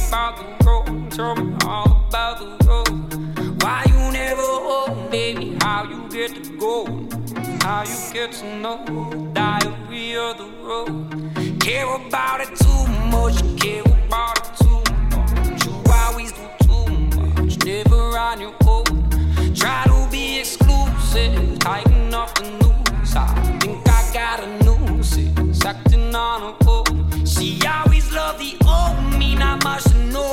about the road. Tell me all about the road. Why you never home, baby? How you get to go? How you get to know the diary of the road? Care about it too much, care about it too much. You always do too much, never on your own. Try to be exclusive, tighten up the noose. I think I got a nuisance, acting on her own. She always loved the old me, not much to know.